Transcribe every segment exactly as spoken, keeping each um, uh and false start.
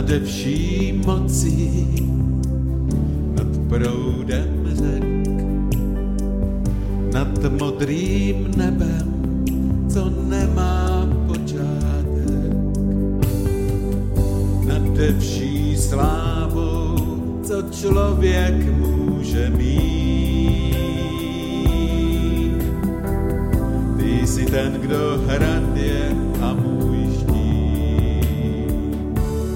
nade vší mocí, nad proudem řek, nad modrým nebem, co nemá počátek, nade vší slávou, co člověk může mít. Ty jsi ten, kdo hrad je a můj štít.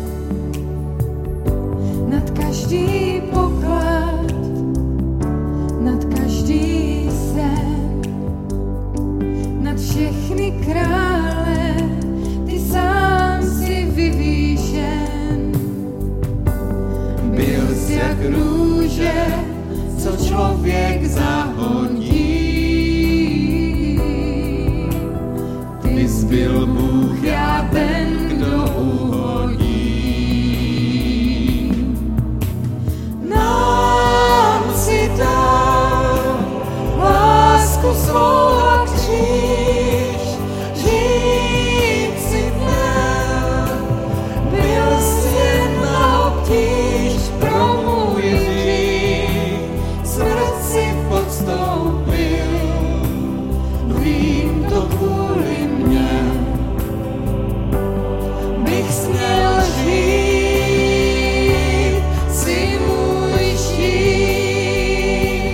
Nad každý poklad, nad každý sen, nad všechny krále, ty sám si vyvýšen. Byl jsi jak růže, co člověk zahodí. Ty jsi byl Bůh, já ten, kdo uhodí. Nám si dal lásku svou a kříž, žít si měl. Byl jsi na obtíž pro můj hřích, smrt si podstoupil, vím to kvůli mně. Bych směl žít, si můj štít.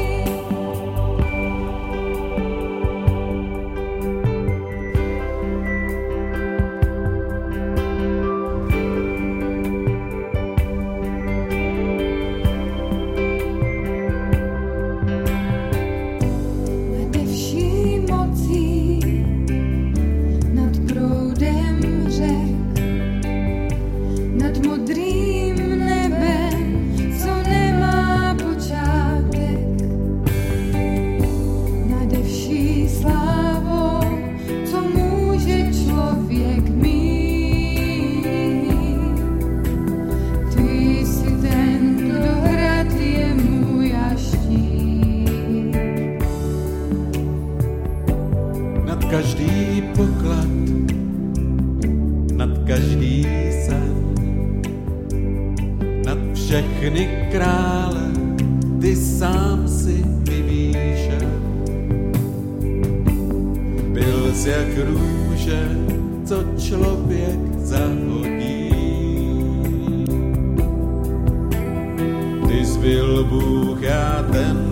Nade vší mocí, nad proudem řek, nad modrým nebem, co nemá počátek, nade vší slávou, co může člověk mít. Ty jsi ten, kdo hrad je můj a štít. Nad každý poklad, nad každý sen, nad všechny krále, ty sám si vyvýšen. Byl jsi jak růže, co člověk zahodí. Ty jsi byl Bůh, já ten,